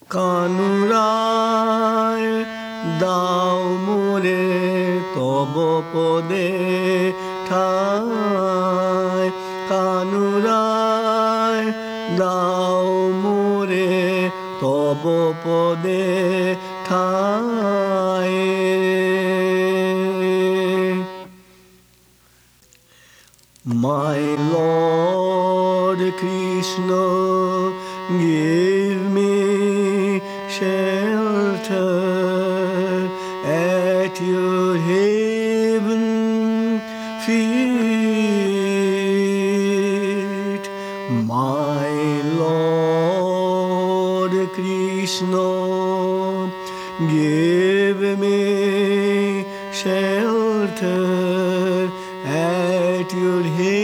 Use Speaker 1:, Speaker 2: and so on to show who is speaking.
Speaker 1: কানুরায় দাও মোরে তব পদে ঠাই, কানুরায় দাও মোরে তব পদে ঠাই। My Lord Krishna, give me shelter at your heaven feet. My Lord Krishna, give me shelter at your heaven